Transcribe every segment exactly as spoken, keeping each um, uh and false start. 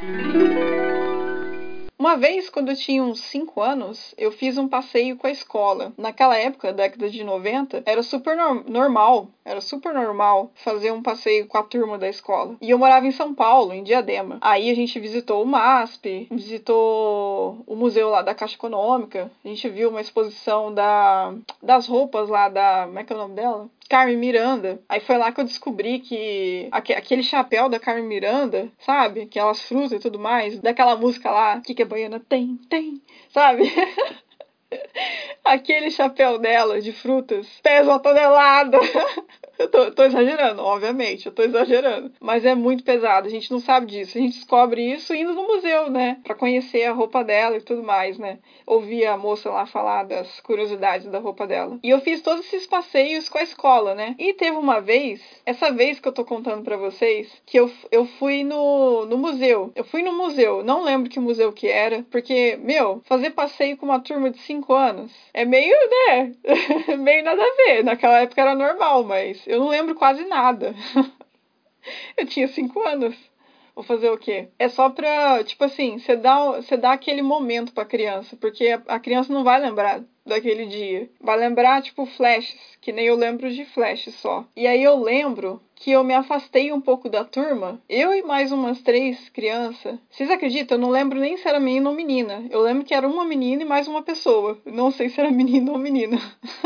Uma vez, quando eu tinha uns cinco anos, eu fiz um passeio com a escola. Naquela época, década de noventa, era super no- normal, era super normal fazer um passeio com a turma da escola. E eu morava em São Paulo, em Diadema. Aí a gente visitou o MASP, visitou o museu lá da Caixa Econômica, a gente viu uma exposição da, das roupas lá da... como é que é o nome dela? Carmen Miranda. Aí foi lá que eu descobri que aque- aquele chapéu da Carmen Miranda, sabe? Aquelas frutas e tudo mais, daquela música lá, que que a baiana tem, tem, sabe? Aquele chapéu dela de frutas pesa uma tonelada. Eu tô, tô exagerando, obviamente, eu tô exagerando. Mas é muito pesado, a gente não sabe disso. A gente descobre isso indo no museu, né? Pra conhecer a roupa dela e tudo mais, né? Ouvir a moça lá falar das curiosidades da roupa dela. E eu fiz todos esses passeios com a escola, né? E teve uma vez, essa vez que eu tô contando pra vocês, que eu, eu fui no, no museu. Eu fui no museu, não lembro que museu que era, porque, meu, fazer passeio com uma turma de cinco anos é meio, né? meio nada a ver. Naquela época era normal, mas eu não lembro quase nada. Eu tinha cinco anos. Vou fazer o quê? É só pra, tipo assim, você dá, você dá aquele momento pra criança, porque a, a criança não vai lembrar daquele dia. Vai lembrar, tipo, flashes, que nem eu lembro de flashes só. E aí eu lembro que eu me afastei um pouco da turma, eu e mais umas três crianças. Vocês acreditam? Eu não lembro nem se era menino ou menina. Eu lembro que era uma menina e mais uma pessoa. Não sei se era menino ou menina.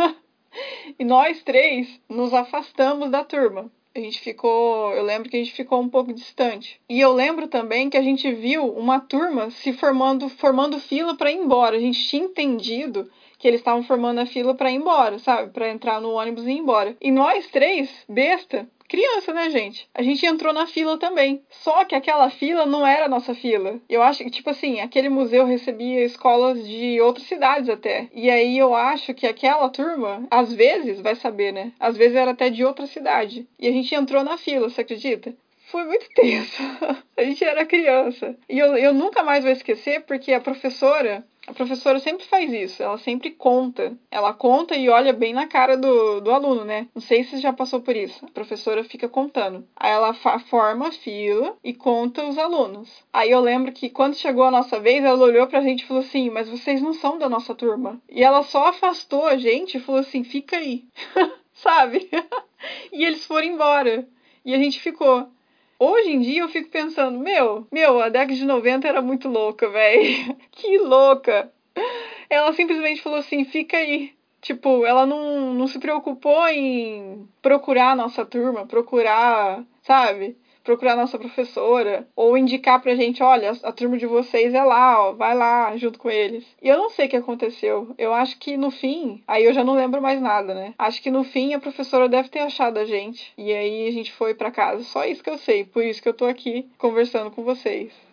E nós três nos afastamos da turma. A gente ficou, eu lembro que a gente ficou um pouco distante. E eu lembro também que a gente viu uma turma se formando, formando fila para ir embora. A gente tinha entendido que eles estavam formando a fila para ir embora, sabe? Para entrar no ônibus e ir embora. E nós três, besta, criança, né, gente? A gente entrou na fila também. Só que aquela fila não era a nossa fila. Eu acho que, tipo assim, aquele museu recebia escolas de outras cidades até. E aí eu acho que aquela turma, às vezes, vai saber, né? Às vezes era até de outra cidade. E a gente entrou na fila, você acredita? Foi muito tenso. A gente era criança. E eu, eu nunca mais vou esquecer, porque a professora... A professora sempre faz isso, ela sempre conta. Ela conta e olha bem na cara do, do aluno, né? Não sei se já passou por isso. A professora fica contando. Aí ela fa- forma a fila e conta os alunos. Aí eu lembro que quando chegou a nossa vez, ela olhou pra gente e falou assim, mas vocês não são da nossa turma. E ela só afastou a gente e falou assim, fica aí. Sabe? E eles foram embora. E a gente ficou. Hoje em dia eu fico pensando, meu, meu, a década de noventa era muito louca, velho. Que louca. Ela simplesmente falou assim, fica aí. Tipo, ela não, não se preocupou em procurar a nossa turma, procurar, sabe? Procurar a nossa professora, ou indicar pra gente, olha, a, a turma de vocês é lá, ó, vai lá junto com eles. E eu não sei o que aconteceu. Eu acho que no fim, aí eu já não lembro mais nada, né? Acho que no fim a professora deve ter achado a gente. E aí a gente foi pra casa. Só isso que eu sei. Por isso que eu tô aqui conversando com vocês.